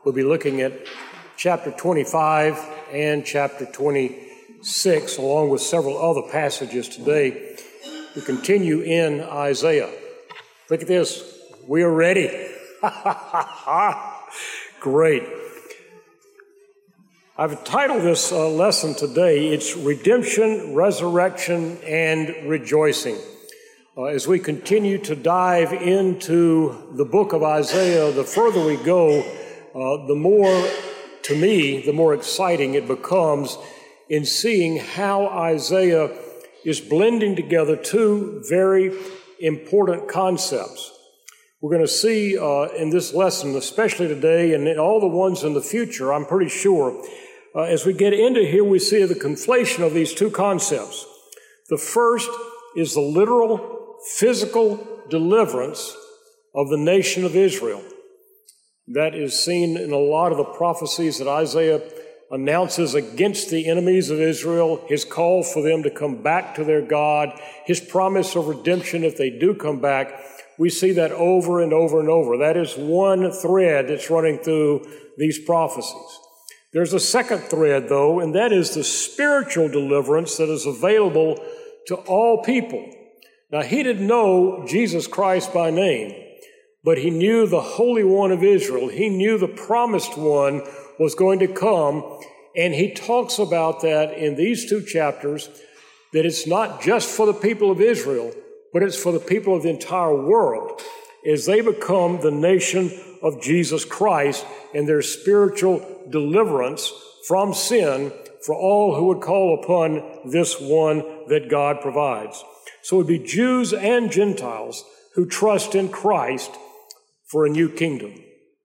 We'll be looking at chapter 25 and chapter 26, along with several other passages today. We continue in Isaiah. Look at this. We are ready. Great. I've titled this lesson today, it's Redemption, Resurrection, and Rejoicing. As we continue to dive into the book of Isaiah, the further we go, the more, to me, the more exciting it becomes in seeing how Isaiah is blending together two very important concepts. We're going to see in this lesson, especially today, and in all the ones in the future, I'm pretty sure, as we get into here, we see the conflation of these two concepts. The first is the literal, physical deliverance of the nation of Israel. That is seen in a lot of the prophecies that Isaiah announces against the enemies of Israel, his call for them to come back to their God, his promise of redemption if they do come back. We see that over and over and over. That is one thread that's running through these prophecies. There's a second thread, though, and that is the spiritual deliverance that is available to all people. Now, he didn't know Jesus Christ by name, but he knew the Holy One of Israel. He knew the promised one was going to come, and he talks about that in these two chapters, that it's not just for the people of Israel, but it's for the people of the entire world as they become the nation of Jesus Christ and their spiritual deliverance from sin for all who would call upon this one that God provides. So it would be Jews and Gentiles who trust in Christ for a new kingdom.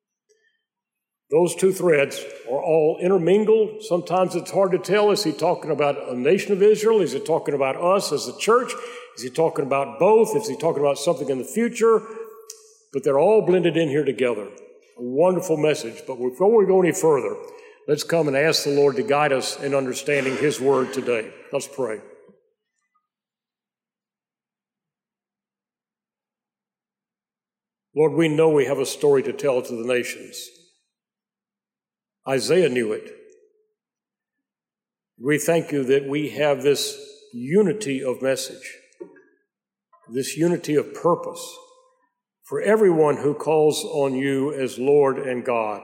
Those two threads are all intermingled. Sometimes it's hard to tell. Is he talking about a nation of Israel? Is he talking about us as a church? Is he talking about both? Is he talking about something in the future? But they're all blended in here together. A wonderful message. But before we go any further, let's come and ask the Lord to guide us in understanding his word today. Let's pray. Lord, we know we have a story to tell to the nations. Isaiah knew it. We thank you that we have this unity of message, this unity of purpose for everyone who calls on you as Lord and God.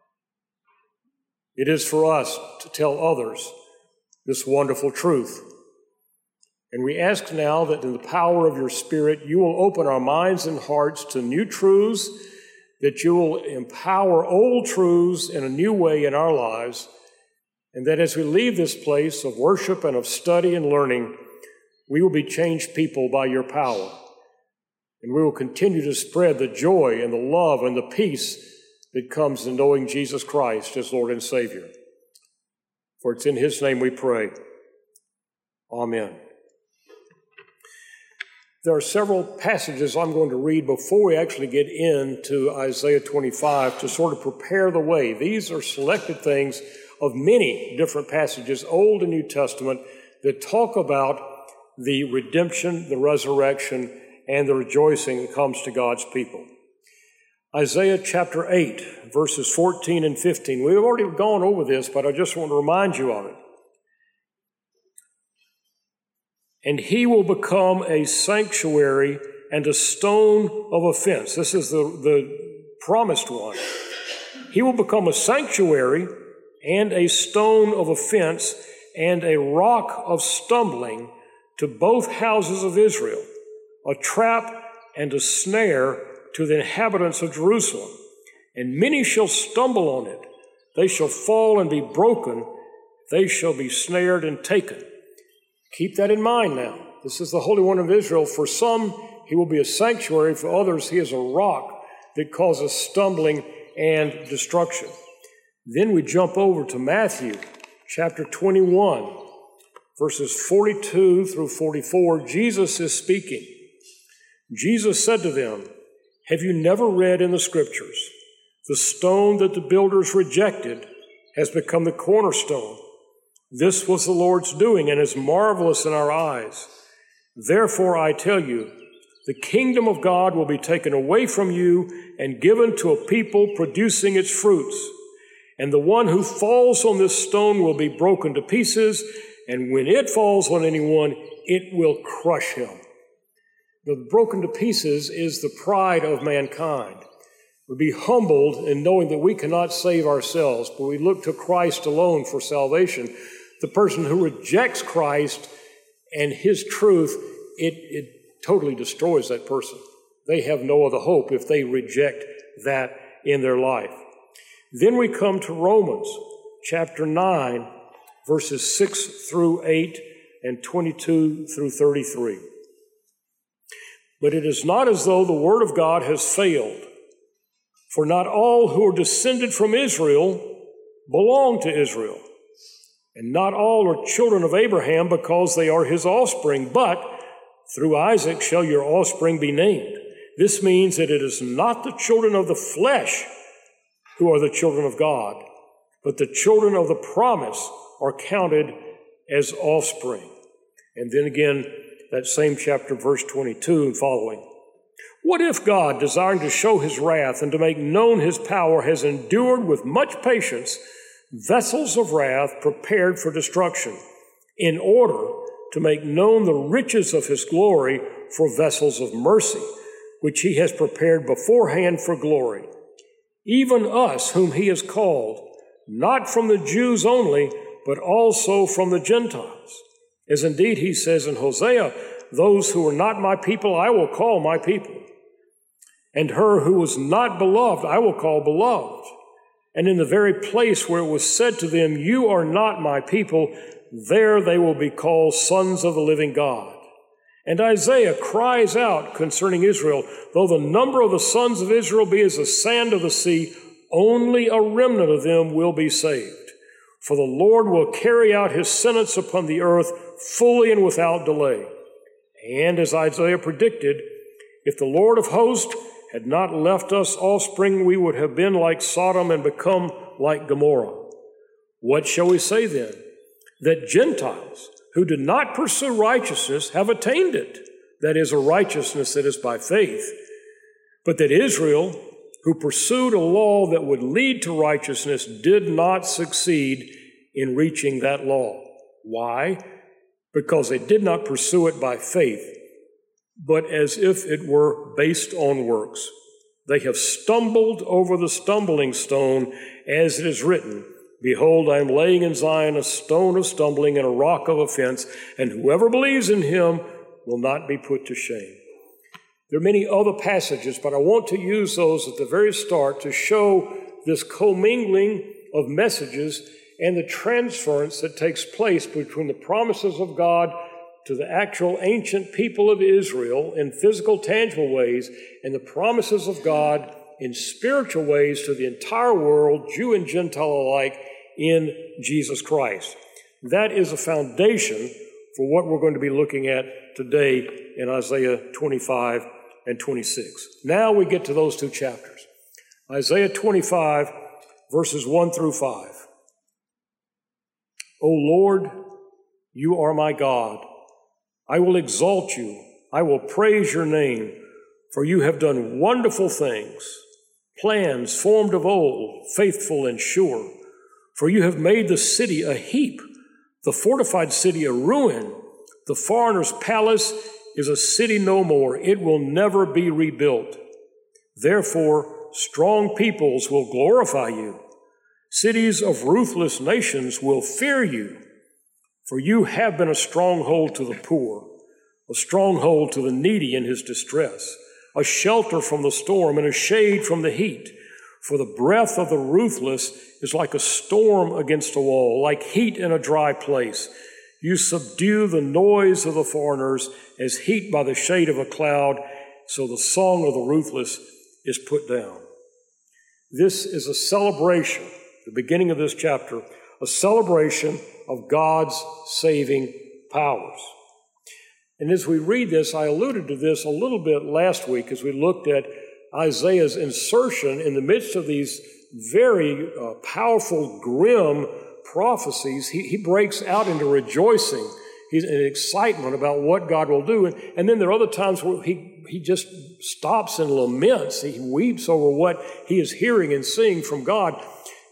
It is for us to tell others this wonderful truth. And we ask now that in the power of your Spirit, you will open our minds and hearts to new truths, that you will empower old truths in a new way in our lives, and that as we leave this place of worship and of study and learning, we will be changed people by your power. And we will continue to spread the joy and the love and the peace that comes in knowing Jesus Christ as Lord and Savior. For it's in his name we pray. Amen. There are several passages I'm going to read before we actually get into Isaiah 25 to sort of prepare the way. These are selected things of many different passages, Old and New Testament, that talk about the redemption, the resurrection, and the rejoicing that comes to God's people. Isaiah chapter 8, verses 14 and 15. We've already gone over this, but I just want to remind you of it. And he will become a sanctuary and a stone of offense. This is the promised one. He will become a sanctuary and a stone of offense and a rock of stumbling to both houses of Israel, a trap and a snare to the inhabitants of Jerusalem. And many shall stumble on it. They shall fall and be broken. They shall be snared and taken. Keep that in mind now. This is the Holy One of Israel. For some, he will be a sanctuary. For others, he is a rock that causes stumbling and destruction. Then we jump over to Matthew chapter 21, verses 42 through 44. Jesus is speaking. Jesus said to them, "Have you never read in the Scriptures, the stone that the builders rejected has become the cornerstone? This was the Lord's doing and is marvelous in our eyes. Therefore, I tell you, the kingdom of God will be taken away from you and given to a people producing its fruits. And the one who falls on this stone will be broken to pieces, and when it falls on anyone, it will crush him. The broken to pieces is the pride of mankind. We be humbled in knowing that we cannot save ourselves, but we look to Christ alone for salvation. The person who rejects Christ and his truth, it totally destroys that person. They have no other hope if they reject that in their life. Then we come to Romans chapter 9, verses 6 through 8 and 22 through 33. But it is not as though the word of God has failed, for not all who are descended from Israel belong to Israel, and not all are children of Abraham because they are his offspring, but through Isaac shall your offspring be named. This means that it is not the children of the flesh who are the children of God, but the children of the promise are counted as offspring. And then again, that same chapter, verse 22 and following. What if God, desiring to show his wrath and to make known his power, has endured with much patience vessels of wrath prepared for destruction, in order to make known the riches of his glory for vessels of mercy, which he has prepared beforehand for glory? Even us whom he has called, not from the Jews only, but also from the Gentiles. As indeed he says in Hosea, those who are not my people I will call my people, and her who was not beloved I will call beloved. And in the very place where it was said to them, you are not my people, there they will be called sons of the living God. And Isaiah cries out concerning Israel, though the number of the sons of Israel be as the sand of the sea, only a remnant of them will be saved. For the Lord will carry out his sentence upon the earth fully and without delay. And as Isaiah predicted, if the Lord of hosts had not left us offspring, we would have been like Sodom and become like Gomorrah. What shall we say then? That Gentiles who did not pursue righteousness have attained it, that is, a righteousness that is by faith, but that Israel, who pursued a law that would lead to righteousness, did not succeed in reaching that law. Why? Because they did not pursue it by faith, but as if it were based on works. They have stumbled over the stumbling stone, as it is written, behold, I am laying in Zion a stone of stumbling and a rock of offense, and whoever believes in him will not be put to shame. There are many other passages, but I want to use those at the very start to show this commingling of messages and the transference that takes place between the promises of God to the actual ancient people of Israel in physical, tangible ways, and the promises of God in spiritual ways to the entire world, Jew and Gentile alike, in Jesus Christ. That is a foundation for what we're going to be looking at today in Isaiah 25 and 26. Now we get to those two chapters. Isaiah 25, verses 1 through 5. O Lord, you are my God. I will exalt you. I will praise your name, for you have done wonderful things, plans formed of old, faithful and sure. For you have made the city a heap, the fortified city a ruin. The foreigner's palace is a city no more. It will never be rebuilt. Therefore, strong peoples will glorify you. Cities of ruthless nations will fear you. For you have been a stronghold to the poor, a stronghold to the needy in his distress, a shelter from the storm and a shade from the heat. For the breath of the ruthless is like a storm against a wall, like heat in a dry place. You subdue the noise of the foreigners as heat by the shade of a cloud, so the song of the ruthless is put down. This is a celebration, the beginning of this chapter, a celebration of God's saving powers. And as we read this, I alluded to this a little bit last week as we looked at Isaiah's insertion in the midst of these very powerful, grim prophecies. He breaks out into rejoicing. He's in excitement about what God will do. And then there are other times where he just stops and laments. He weeps over what he is hearing and seeing from God.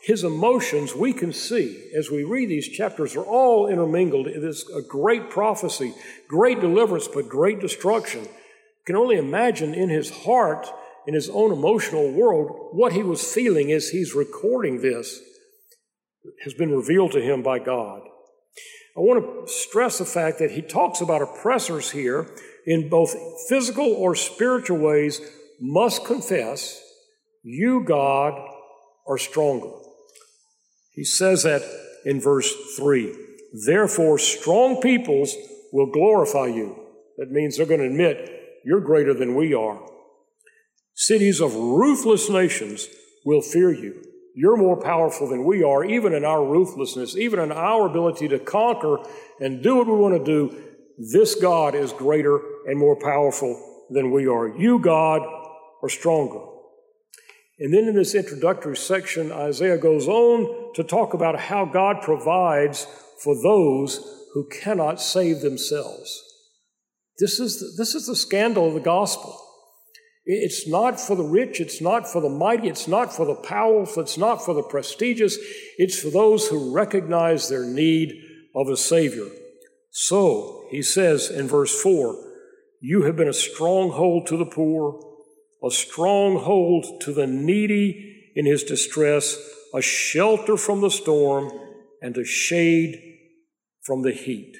his emotions, we can see as we read these chapters, are all intermingled. It is a great prophecy, great deliverance, but great destruction. You can only imagine in his heart, in his own emotional world, what he was feeling as he's recording this has been revealed to him by God. I want to stress the fact that he talks about oppressors here in both physical or spiritual ways must confess, you, God, are stronger. He says that in verse 3. Therefore, strong peoples will glorify you. That means they're going to admit you're greater than we are. Cities of ruthless nations will fear you. You're more powerful than we are, even in our ruthlessness, even in our ability to conquer and do what we want to do. This God is greater and more powerful than we are. You, God, are stronger. And then in this introductory section, Isaiah goes on to talk about how God provides for those who cannot save themselves. This is the scandal of the gospel. It's not for the rich, it's not for the mighty, it's not for the powerful, it's not for the prestigious. It's for those who recognize their need of a Savior. So, he says in verse 4, you have been a stronghold to the poor, a stronghold to the needy in his distress, a shelter from the storm, and a shade from the heat.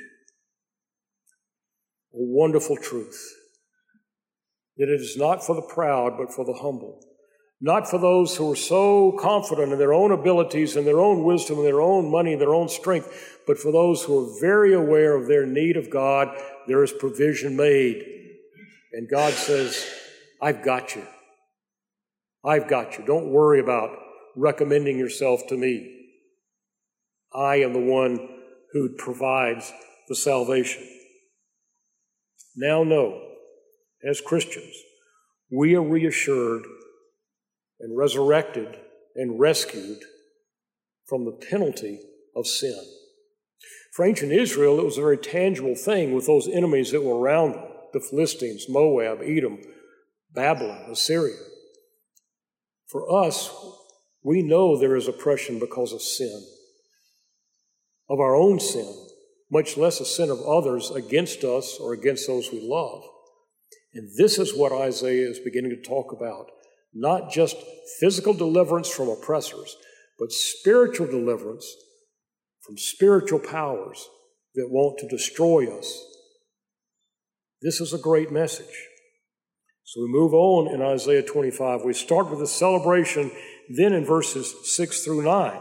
A wonderful truth. That it is not for the proud, but for the humble. Not for those who are so confident in their own abilities and their own wisdom and their own money and their own strength, but for those who are very aware of their need of God. There is provision made. And God says, I've got you. I've got you. Don't worry about recommending yourself to me. I am the one who provides the salvation. Now know, as Christians, we are reassured and resurrected and rescued from the penalty of sin. For ancient Israel, it was a very tangible thing with those enemies that were around them, the Philistines, Moab, Edom, Babylon, Assyria. For us, we know there is oppression because of sin, of our own sin, much less a sin of others against us or against those we love. And this is what Isaiah is beginning to talk about. Not just physical deliverance from oppressors, but spiritual deliverance from spiritual powers that want to destroy us. This is a great message. So we move on in Isaiah 25. We start with the celebration, then in verses 6 through 9.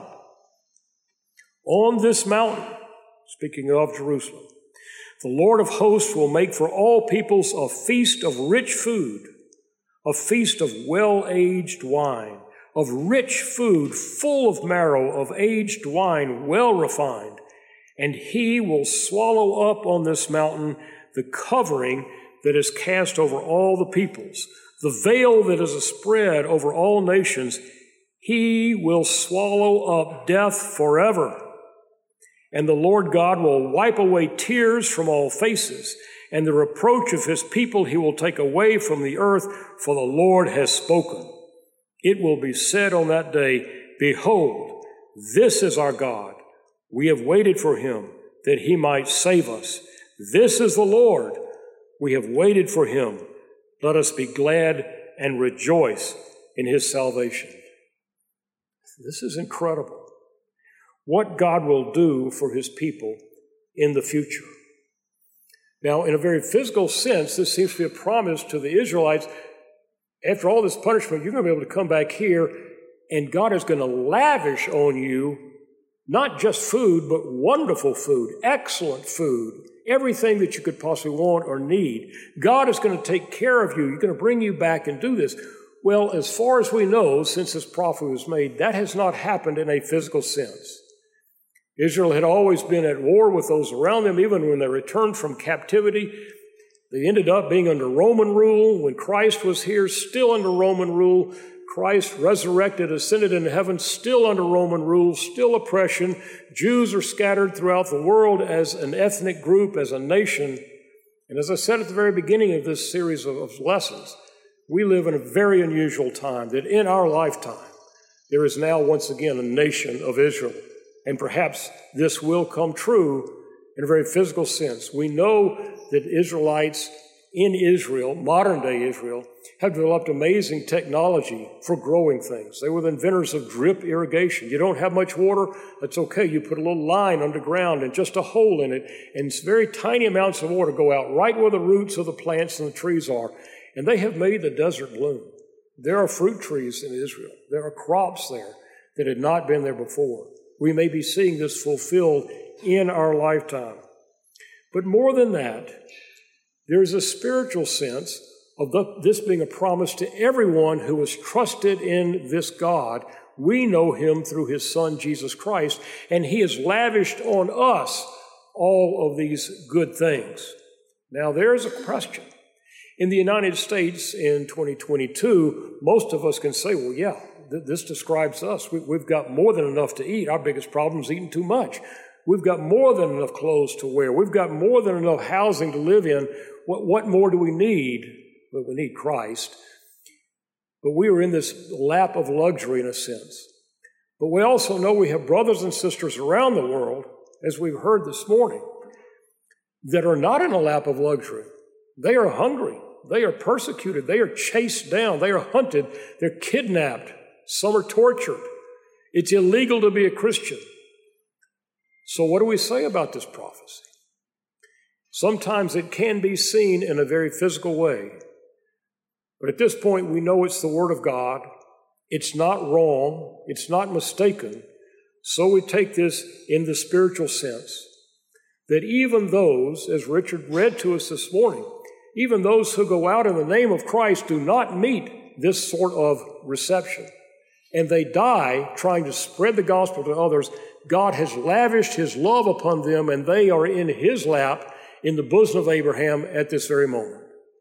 On this mountain, speaking of Jerusalem, the Lord of hosts will make for all peoples a feast of rich food, a feast of well-aged wine, of rich food full of marrow, of aged wine well refined. And he will swallow up on this mountain the covering that is cast over all the peoples, the veil that is spread over all nations. He will swallow up death forever. And the Lord God will wipe away tears from all faces, and the reproach of his people he will take away from the earth, for the Lord has spoken. It will be said on that day, behold, this is our God. We have waited for him that he might save us. This is the Lord. We have waited for him. Let us be glad and rejoice in his salvation. This is incredible. What God will do for his people in the future. Now, in a very physical sense, this seems to be a promise to the Israelites. After all this punishment, you're going to be able to come back here, and God is going to lavish on you not just food, but wonderful food, excellent food, everything that you could possibly want or need. God is going to take care of you. He's going to bring you back and do this. Well, as far as we know, since this prophecy was made, that has not happened in a physical sense. Israel had always been at war with those around them, even when they returned from captivity. They ended up being under Roman rule. When Christ was here, still under Roman rule. Christ resurrected, ascended into heaven, still under Roman rule, still oppression. Jews are scattered throughout the world as an ethnic group, as a nation. And as I said at the very beginning of this series of lessons, we live in a very unusual time, that in our lifetime, there is now once again a nation of Israel. And perhaps this will come true in a very physical sense. We know that Israelites in Israel, modern-day Israel, have developed amazing technology for growing things. They were the inventors of drip irrigation. You don't have much water, that's okay. You put a little line underground and just a hole in it, and very tiny amounts of water go out right where the roots of the plants and the trees are. And they have made the desert bloom. There are fruit trees in Israel. There are crops there that had not been there before. We may be seeing this fulfilled in our lifetime. But more than that, there's a spiritual sense of this being a promise to everyone who has trusted in this God. We know him through his Son, Jesus Christ, and he has lavished on us all of these good things. Now, there's a question. In the United States in 2022, most of us can say, well, yeah, this describes us. We've got more than enough to eat. Our biggest problem is eating too much. We've got more than enough clothes to wear. We've got more than enough housing to live in. What more do we need? Well, we need Christ. But we are in this lap of luxury in a sense. But we also know we have brothers and sisters around the world, as we've heard this morning, that are not in a lap of luxury. They are hungry. They are persecuted. They are chased down. They are hunted. They're kidnapped. Some are tortured. It's illegal to be a Christian. So what do we say about this prophecy? Sometimes it can be seen in a very physical way. But at this point, we know it's the Word of God. It's not wrong. It's not mistaken. So we take this in the spiritual sense, that even those, as Richard read to us this morning, even those who go out in the name of Christ do not meet this sort of reception. And they die trying to spread the gospel to others. God has lavished his love upon them, and they are in his lap in the bosom of Abraham at this very moment.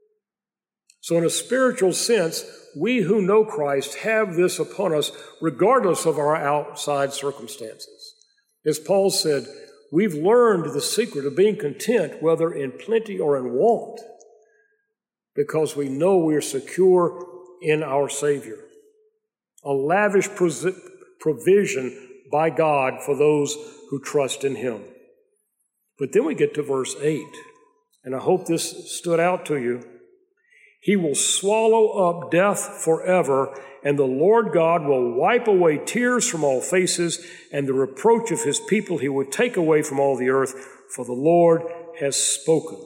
So in a spiritual sense, we who know Christ have this upon us regardless of our outside circumstances. As Paul said, we've learned the secret of being content, whether in plenty or in want, because we know we are secure in our Savior. A lavish provision by God for those who trust in him. But then we get to verse 8, and I hope this stood out to you. He will swallow up death forever, and the Lord God will wipe away tears from all faces, and the reproach of his people he will take away from all the earth, for the Lord has spoken.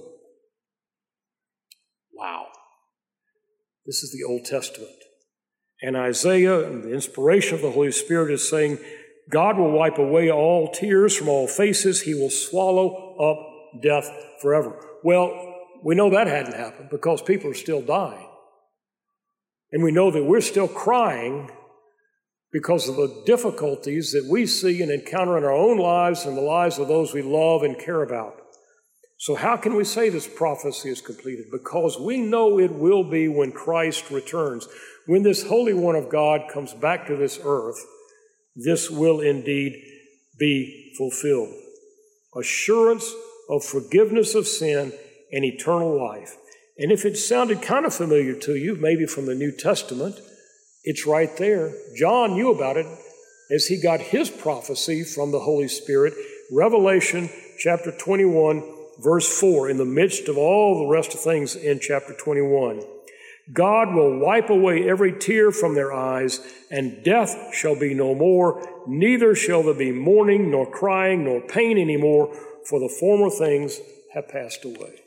Wow. This is the Old Testament. And Isaiah, and the inspiration of the Holy Spirit, is saying, God will wipe away all tears from all faces. He will swallow up death forever. Well, we know that hadn't happened because people are still dying. And we know that we're still crying because of the difficulties that we see and encounter in our own lives and the lives of those we love and care about. So how can we say this prophecy is completed? Because we know it will be when Christ returns. When this Holy One of God comes back to this earth, this will indeed be fulfilled. Assurance of forgiveness of sin and eternal life. And if it sounded kind of familiar to you, maybe from the New Testament, it's right there. John knew about it as he got his prophecy from the Holy Spirit. Revelation chapter 21, verse 4, in the midst of all the rest of things in chapter 21. God will wipe away every tear from their eyes, and death shall be no more, neither shall there be mourning, nor crying, nor pain anymore, for the former things have passed away.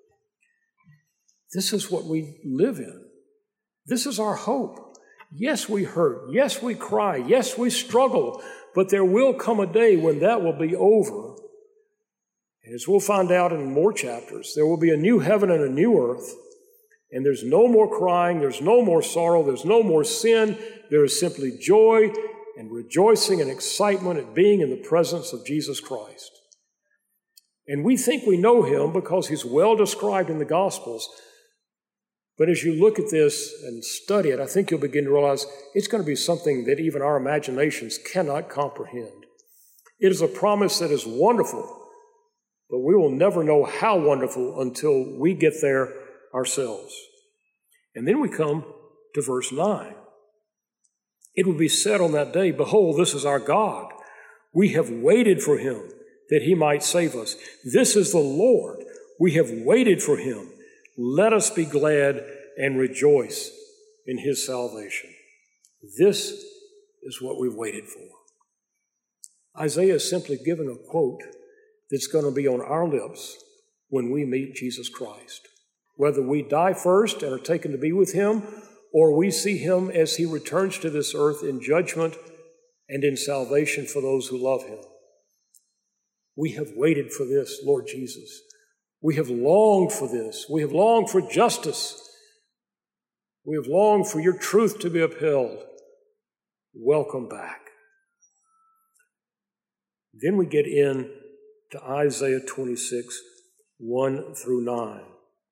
This is what we live in. This is our hope. Yes, we hurt. Yes, we cry. Yes, we struggle. But there will come a day when that will be over. And as we'll find out in more chapters, there will be a new heaven and a new earth. And there's no more crying. There's no more sorrow. There's no more sin. There is simply joy and rejoicing and excitement at being in the presence of Jesus Christ. And we think we know him because he's well described in the Gospels. But as you look at this and study it, I think you'll begin to realize it's going to be something that even our imaginations cannot comprehend. It is a promise that is wonderful, but we will never know how wonderful until we get there ourselves. And then we come to verse 9. It will be said on that day, behold, this is our God. We have waited for him that he might save us. This is the Lord. We have waited for him. Let us be glad and rejoice in his salvation. This is what we've waited for. Isaiah is simply giving a quote that's going to be on our lips when we meet Jesus Christ. Whether we die first and are taken to be with him, or we see him as he returns to this earth in judgment and in salvation for those who love him. We have waited for this, Lord Jesus. We have longed for this. We have longed for justice. We have longed for your truth to be upheld. Welcome back. Then we get in to Isaiah 26, 1 through 9.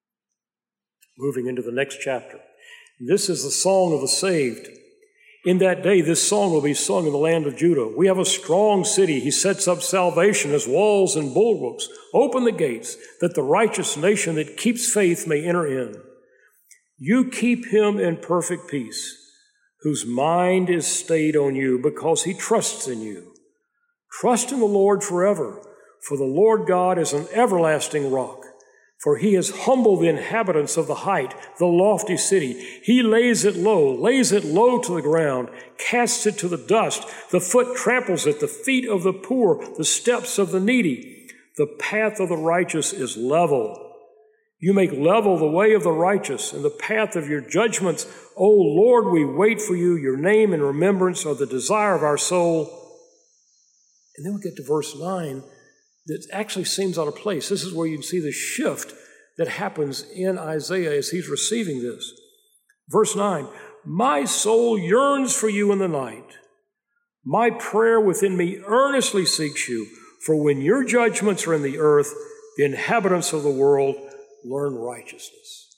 Moving into the next chapter. This is the song of the saved. In that day, this song will be sung in the land of Judah. We have a strong city. He sets up salvation as walls and bulwarks. Open the gates, that the righteous nation that keeps faith may enter in. You keep him in perfect peace, whose mind is stayed on you, because he trusts in you. Trust in the Lord forever, for the Lord God is an everlasting rock. For he has humbled the inhabitants of the height, the lofty city. He lays it low to the ground, casts it to the dust. The foot tramples it, the feet of the poor, the steps of the needy. The path of the righteous is level. You make level the way of the righteous and the path of your judgments. O Lord, we wait for you. Your name and remembrance are the desire of our soul. And then we get to verse 9. That actually seems out of place. This is where you can see the shift that happens in Isaiah as he's receiving this. Verse 9, my soul yearns for you in the night. My prayer within me earnestly seeks you. For when your judgments are in the earth, the inhabitants of the world learn righteousness.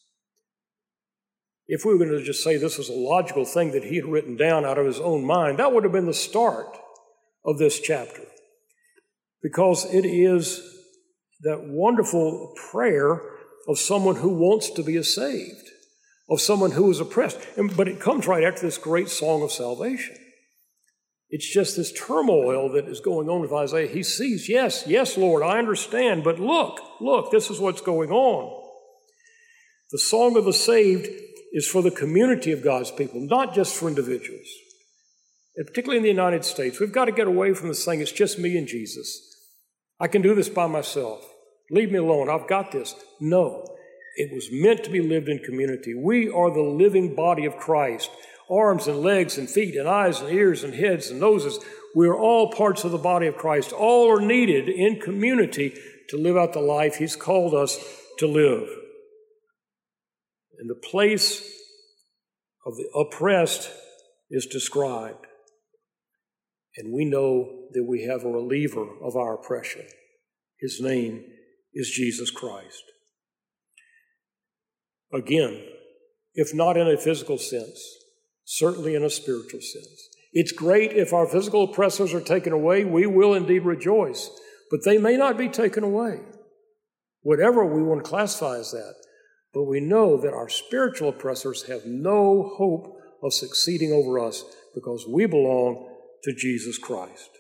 If we were going to just say this was a logical thing that he had written down out of his own mind, that would have been the start of this chapter. Because it is that wonderful prayer of someone who wants to be saved, of someone who is oppressed. But it comes right after this great song of salvation. It's just this turmoil that is going on with Isaiah. He sees, yes, Lord, I understand, but look, this is what's going on. The song of the saved is for the community of God's people, not just for individuals. And particularly in the United States, we've got to get away from this thing, it's just me and Jesus. I can do this by myself. Leave me alone. I've got this. No, it was meant to be lived in community. We are the living body of Christ. Arms and legs and feet and eyes and ears and heads and noses. We are all parts of the body of Christ. All are needed in community to live out the life he's called us to live. And the place of the oppressed is described. And we know that we have a reliever of our oppression. His name is Jesus Christ. Again, if not in a physical sense, certainly in a spiritual sense. It's great if our physical oppressors are taken away, we will indeed rejoice, but they may not be taken away. Whatever we want to classify as that, but we know that our spiritual oppressors have no hope of succeeding over us because we belong to Jesus Christ.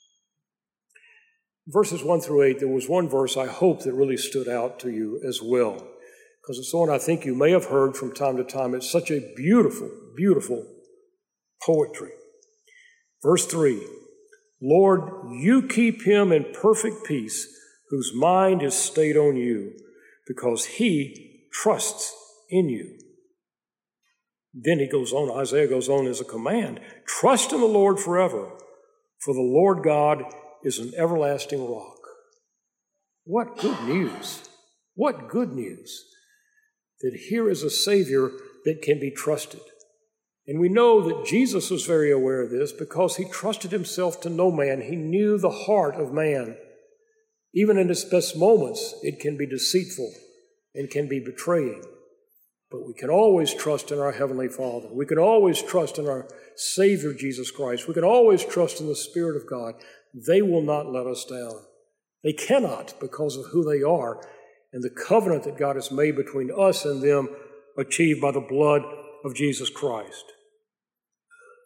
Verses 1 through 8, there was one verse I hope that really stood out to you as well, because it's one I think you may have heard from time to time. It's such a beautiful, beautiful poetry. Verse 3, Lord, you keep him in perfect peace, whose mind is stayed on you, because he trusts in you. Then he goes on, Isaiah goes on as a command, trust in the Lord forever, for the Lord God is an everlasting rock. What good news! What good news that here is a Savior that can be trusted. And we know that Jesus was very aware of this because he trusted himself to no man. He knew the heart of man. Even in its best moments, it can be deceitful and can be betraying. But we can always trust in our Heavenly Father. We can always trust in our Savior, Jesus Christ. We can always trust in the Spirit of God. They will not let us down. They cannot because of who they are and the covenant that God has made between us and them, achieved by the blood of Jesus Christ.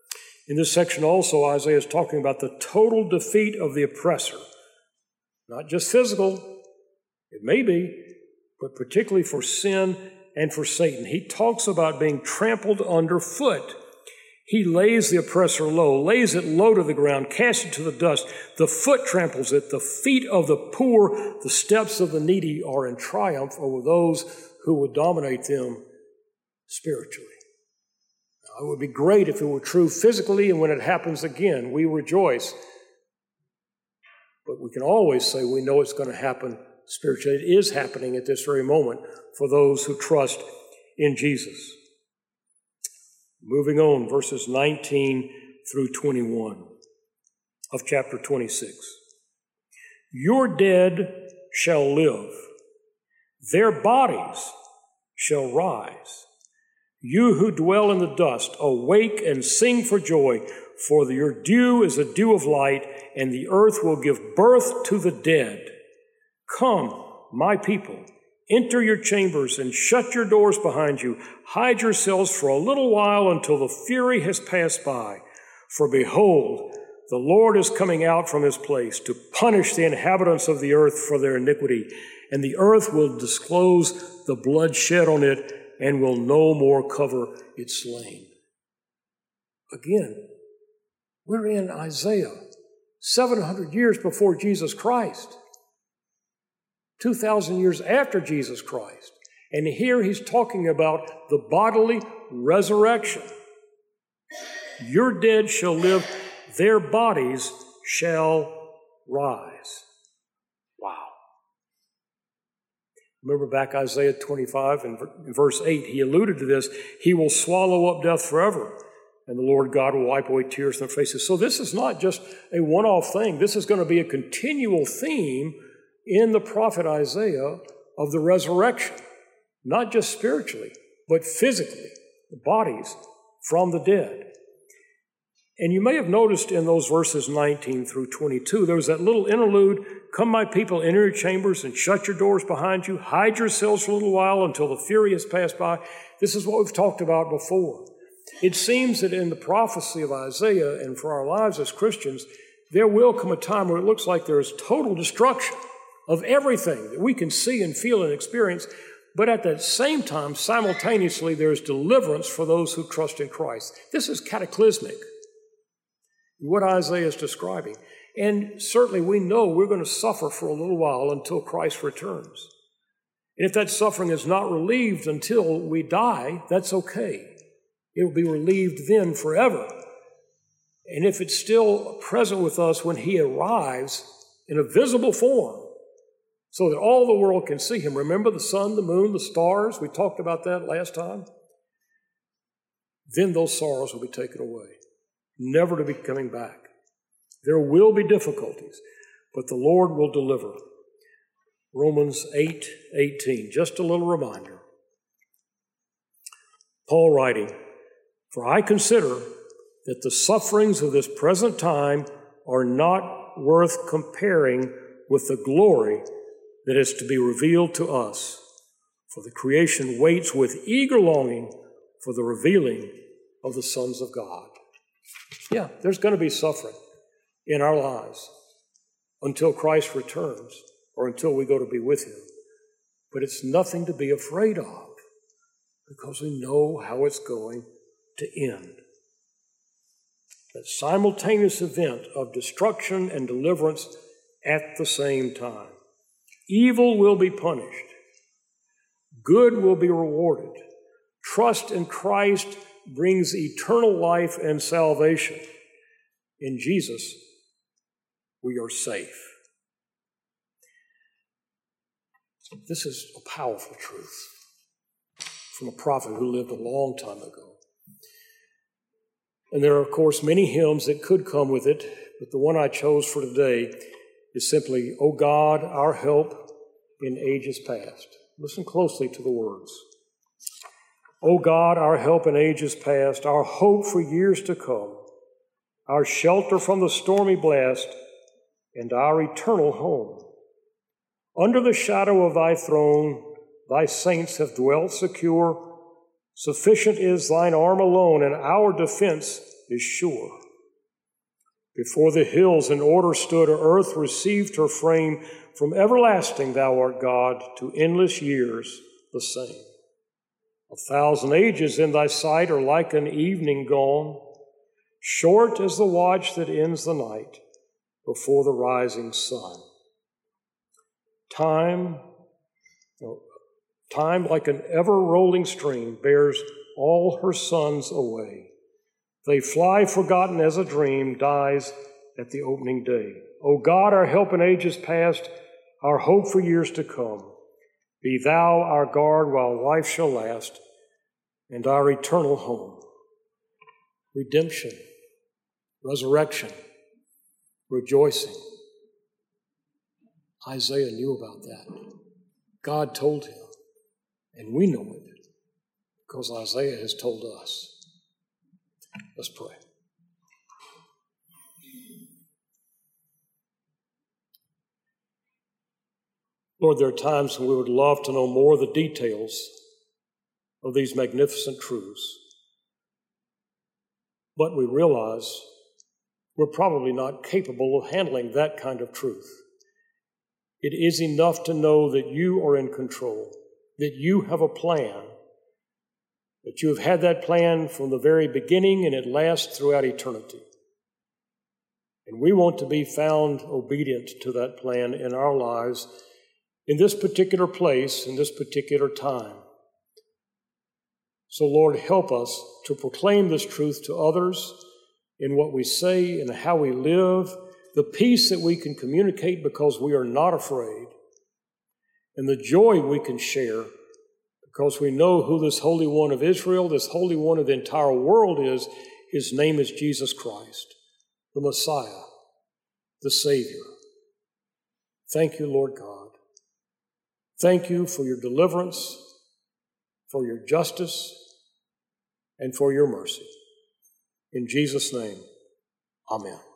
In this section also, Isaiah is talking about the total defeat of the oppressor. Not just physical, it may be, but particularly for sin and for Satan. He talks about being trampled underfoot. He lays the oppressor low, lays it low to the ground, casts it to the dust. The foot tramples it. The feet of the poor, the steps of the needy are in triumph over those who would dominate them spiritually. Now, it would be great if it were true physically, and when it happens again, we rejoice. But we can always say we know it's going to happen spiritually. It is happening at this very moment for those who trust in Jesus. Moving on, verses 19 through 21 of chapter 26. Your dead shall live, their bodies shall rise. You who dwell in the dust, awake and sing for joy, for your dew is a dew of light, and the earth will give birth to the dead. Come, my people, enter your chambers and shut your doors behind you. Hide yourselves for a little while until the fury has passed by. For behold, the Lord is coming out from his place to punish the inhabitants of the earth for their iniquity, and the earth will disclose the blood shed on it and will no more cover its slain. Again, we're in Isaiah, 700 years before Jesus Christ, 2,000 years after Jesus Christ. And here he's talking about the bodily resurrection. Your dead shall live, their bodies shall rise. Wow. Remember back Isaiah 25 and verse 8, he alluded to this. He will swallow up death forever, and the Lord God will wipe away tears from their faces. So this is not just a one-off thing. This is going to be a continual theme in the prophet Isaiah of the resurrection, not just spiritually, but physically, the bodies from the dead. And you may have noticed in those verses 19 through 22, there was that little interlude, come my people, enter your chambers and shut your doors behind you, hide yourselves for a little while until the fury has passed by. This is what we've talked about before. It seems that in the prophecy of Isaiah and for our lives as Christians, there will come a time where it looks like there is total destruction of everything that we can see and feel and experience, but at the same time, simultaneously, there is deliverance for those who trust in Christ. This is cataclysmic, what Isaiah is describing. And certainly we know we're going to suffer for a little while until Christ returns. And if that suffering is not relieved until we die, that's okay. It will be relieved then forever. And if it's still present with us when he arrives in a visible form, so that all the world can see him. Remember the sun, the moon, the stars? We talked about that last time. Then those sorrows will be taken away, never to be coming back. There will be difficulties, but the Lord will deliver. Romans 8:18, just a little reminder. Paul writing, for I consider that the sufferings of this present time are not worth comparing with the glory that is to be revealed to us. For the creation waits with eager longing for the revealing of the sons of God. Yeah, there's going to be suffering in our lives until Christ returns or until we go to be with him. But it's nothing to be afraid of because we know how it's going to end. That simultaneous event of destruction and deliverance at the same time. Evil will be punished. Good will be rewarded. Trust in Christ brings eternal life and salvation. In Jesus, we are safe. This is a powerful truth from a prophet who lived a long time ago. And there are, of course, many hymns that could come with it, but the one I chose for today is simply, O God, our help in ages past. Listen closely to the words. O God, our help in ages past, our hope for years to come, our shelter from the stormy blast, and our eternal home. Under the shadow of thy throne, thy saints have dwelt secure. Sufficient is thine arm alone, and our defense is sure. Before the hills in order stood, earth received her frame. From everlasting thou art God, to endless years the same. 1,000 ages in thy sight are like an evening gone, short as the watch that ends the night before the rising sun. Time, like an ever-rolling stream, bears all her sons away. They fly forgotten as a dream dies at the opening day. O God, our help in ages past, our hope for years to come, be thou our guard while life shall last, and our eternal home. Redemption, resurrection, rejoicing. Isaiah knew about that. God told him, and we know it because Isaiah has told us. Let's pray. Lord, there are times when we would love to know more of the details of these magnificent truths. But we realize we're probably not capable of handling that kind of truth. It is enough to know that you are in control, that you have a plan, that you have had that plan from the very beginning and it lasts throughout eternity. And we want to be found obedient to that plan in our lives in this particular place, in this particular time. So, Lord, help us to proclaim this truth to others in what we say and how we live, the peace that we can communicate because we are not afraid, and the joy we can share because we know who this Holy One of Israel, this Holy One of the entire world is. His name is Jesus Christ, the Messiah, the Savior. Thank you, Lord God. Thank you for your deliverance, for your justice, and for your mercy. In Jesus' name, amen.